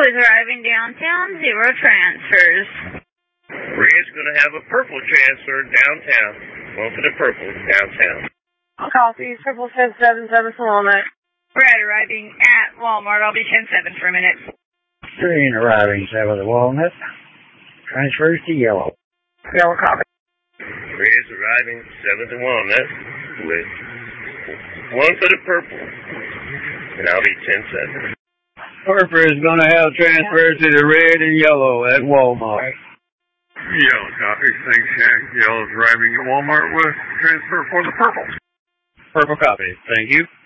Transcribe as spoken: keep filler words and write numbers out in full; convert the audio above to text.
is arriving downtown, zero transfers. Red's going to have a purple transfer downtown. One for the purple downtown. Copy, purple ten seven seven for Walnut. Red arriving at Walmart. I'll be ten seven for a minute. Green arriving, seven to Walnut. Transfers to yellow. Yellow copy. Red's arriving, seven to Walnut, with one for the purple. And I'll be ten seven. Purple is going to have transfers to the red and yellow at Walmart. Yellow copy. Thanks, Jack. Yellow's arriving at Walmart with transfer for the purple. Purple copy. Thank you.